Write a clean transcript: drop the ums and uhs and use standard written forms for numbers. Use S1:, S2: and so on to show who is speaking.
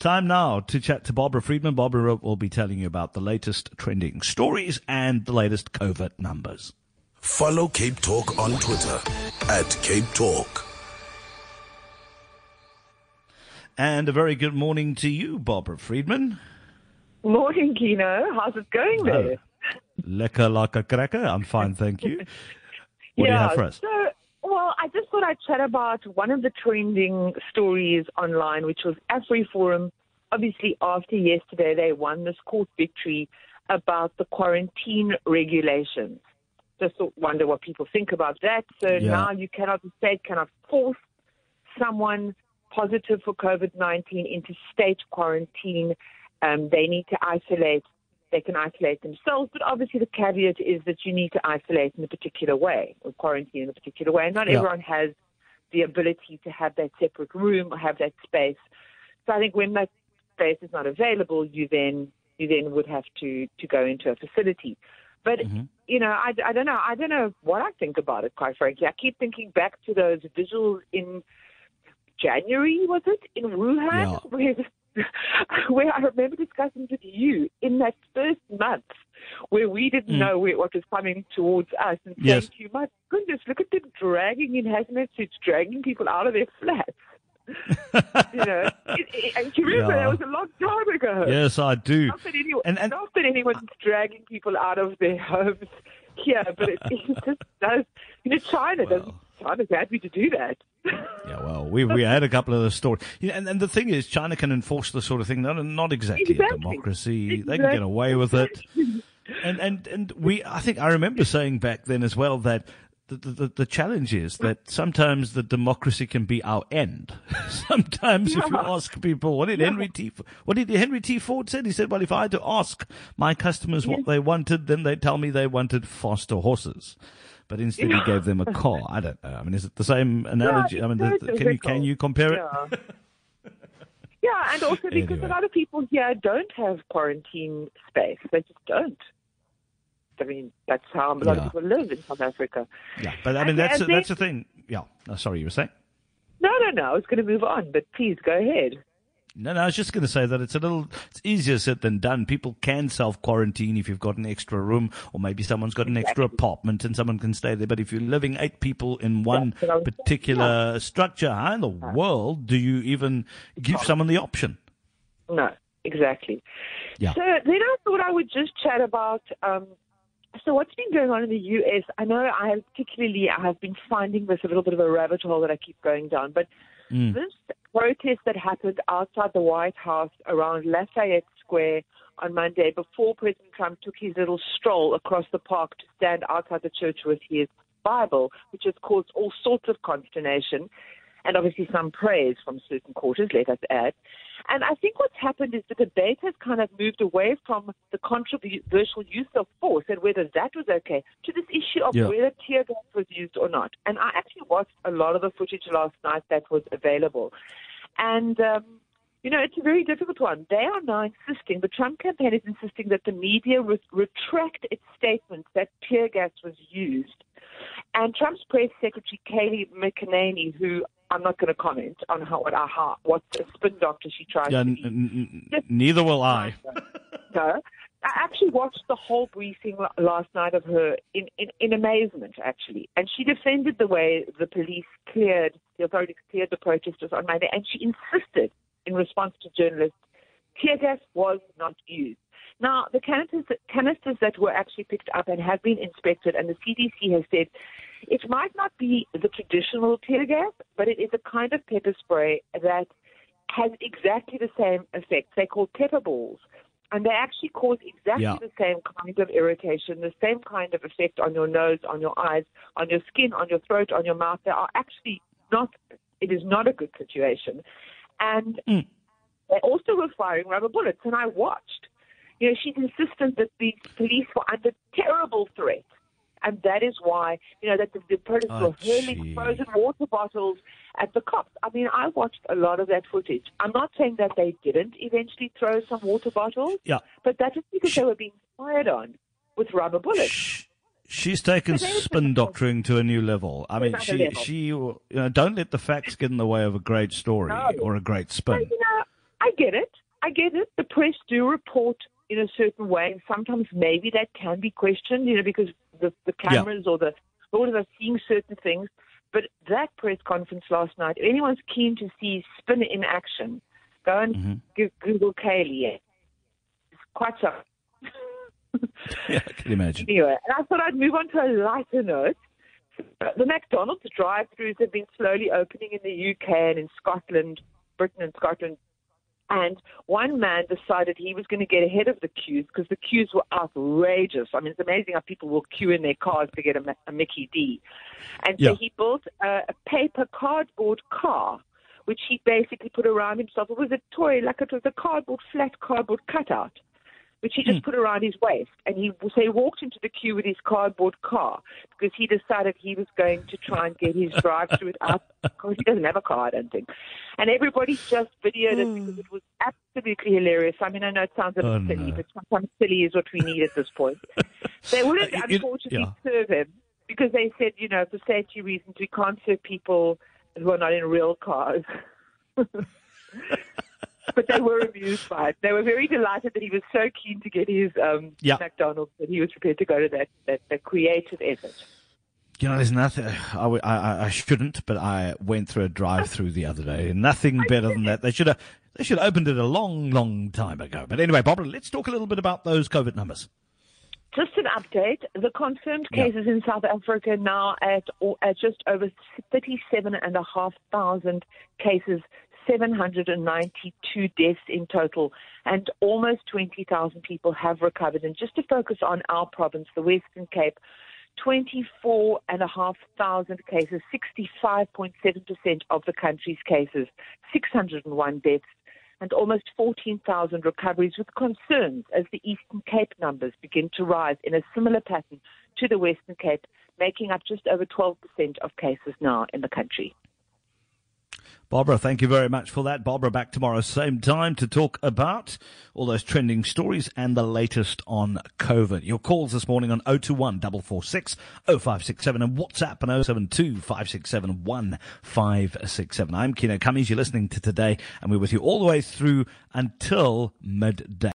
S1: Time now to chat to Barbara Friedman. Barbara will be telling you about the latest trending stories and the latest COVID numbers.
S2: Follow Cape Talk on Twitter @Cape Talk.
S1: And a very good morning to you, Barbara Friedman.
S3: Morning, Kino. How's it going there?
S1: Lekker like a cracker. I'm fine, thank you. What do you have for us?
S3: Well, I just thought I'd chat about one of the trending stories online, which was AfriForum. Obviously, after yesterday, they won this court victory about the quarantine regulations. Just wonder what people think about that. So now the state cannot force someone positive for COVID-19 into state quarantine. They need to isolate. They can isolate themselves, but obviously the caveat is that you need to isolate in a particular way or quarantine in a particular way. And not everyone has the ability to have that separate room or have that space. So I think when that space is not available, you then would have to go into a facility. But, I don't know. I don't know what I think about it, quite frankly. I keep thinking back to those visuals in January, was it, in Wuhan, where I remember discussing with you in that first month where we didn't know what was coming towards us and saying to you, my goodness, look at them dragging in hazmat suits, dragging people out of their flats. And you remember that was a long time ago.
S1: Yes, I do.
S3: Not that anyone's dragging people out of their homes here, but it just does. China's happy to do that.
S1: Yeah, well, we had a couple of the stories. And the thing is, China can enforce the sort of thing. Not exactly a democracy. Exactly. They can get away with it. And I think I remember saying back then as well that the challenge is that sometimes the democracy can be our end. Sometimes if you ask people, what did Henry T. Ford said? He said, well, if I had to ask my customers what they wanted, then they'd tell me they wanted faster horses. But instead he gave them a car. I don't know. I mean, is it the same analogy? I mean, can you compare it?
S3: Yeah, and also because a lot of people here don't have quarantine space. They just don't. I mean, that's how a lot of people live in South Africa. Yeah,
S1: but I mean, that's the thing. Yeah. Sorry, you were saying?
S3: No. I was going to move on, but please go ahead.
S1: No, I was just going to say that it's easier said than done. People can self-quarantine if you've got an extra room, or maybe someone's got an extra apartment and someone can stay there. But if you're living 8 people in one particular structure, how in the world do you even give someone the option?
S3: No, exactly.
S1: Yeah.
S3: So then I thought I would just chat about so what's been going on in the U.S. I know I have been finding this a little bit of a rabbit hole that I keep going down, but this protest that happened outside the White House around Lafayette Square on Monday before President Trump took his little stroll across the park to stand outside the church with his Bible, which has caused all sorts of consternation and obviously some praise from certain quarters, let us add. And I think what's happened is the debate has kind of moved away from the controversial use of force and whether that was okay to this issue of whether tear gas was used or not. And I actually watched a lot of the footage last night that was available. And, it's a very difficult one. They are now insisting, the Trump campaign is insisting that the media retract its statement that tear gas was used. And Trump's press secretary, Kayleigh McEnany, who I'm not going to comment on what spin doctor she tries to be.
S1: Neither will I.
S3: No. I actually watched the whole briefing last night of her in amazement, actually. And she defended the way the authorities cleared the protesters on Monday, and she insisted, in response to journalists, tear gas was not used. Now, the canisters that were actually picked up and have been inspected, and the CDC has said it might not be the traditional tear gas, but it is a kind of pepper spray that has exactly the same effects. They're called pepper balls, and they actually cause exactly the same kind of irritation, the same kind of effect on your nose, on your eyes, on your skin, on your throat, on your mouth. They are actually it is not a good situation. And they also were firing rubber bullets, and I watched. She's insistent that the police were under terrible threat. And that is why, that the protesters were hurling frozen water bottles at the cops. I mean, I watched a lot of that footage. I'm not saying that they didn't eventually throw some water bottles, but that is because they were being fired on with rubber bullets.
S1: She's taken spin doctoring to a new level. I mean, she don't let the facts get in the way of a great story or a great spin.
S3: I get it. The press do report in a certain way, and sometimes maybe that can be questioned, because the cameras or the orders are seeing certain things. But that press conference last night, if anyone's keen to see Spin in action, go and Google Kaylee. It's quite so.
S1: Yeah, I can imagine.
S3: Anyway, and I thought I'd move on to a lighter note. The McDonald's drive-thrus have been slowly opening in the UK and in Scotland, Britain and Scotland. And one man decided he was going to get ahead of the queues because the queues were outrageous. I mean, it's amazing how people will queue in their cars to get a Mickey D. And so he built a paper cardboard car, which he basically put around himself. It was a toy, like it was a flat cardboard cutout, which he just put around his waist. And he walked into the queue with his cardboard car because he decided he was going to try and get his drive-through without, because he doesn't have a car, I don't think. And everybody just videoed it because it was absolutely hilarious. I mean, I know it sounds a bit silly, but sometimes silly is what we need at this point. They wouldn't, unfortunately, serve him because they said, for safety reasons, we can't serve people who are not in real cars. But they were amused by it. They were very delighted that he was so keen to get his McDonald's that he was prepared to go to that creative effort.
S1: There's nothing. I shouldn't, but I went through a drive-through the other day. Nothing better than that. They should have opened it a long, long time ago. But anyway, Barbara, let's talk a little bit about those COVID numbers.
S3: Just an update. The confirmed cases in South Africa now at just over 37,500 cases. 792 deaths in total, and almost 20,000 people have recovered. And just to focus on our province, the Western Cape, 24,500 cases, 65.7% of the country's cases, 601 deaths, and almost 14,000 recoveries, with concerns as the Eastern Cape numbers begin to rise in a similar pattern to the Western Cape, making up just over 12% of cases now in the country.
S1: Barbara, thank you very much for that. Barbara, back tomorrow, same time, to talk about all those trending stories and the latest on COVID. Your calls this morning on 021 446 0567 and WhatsApp on 072 567 1567. I'm Keno Cummings. You're listening to Today, and we're with you all the way through until midday.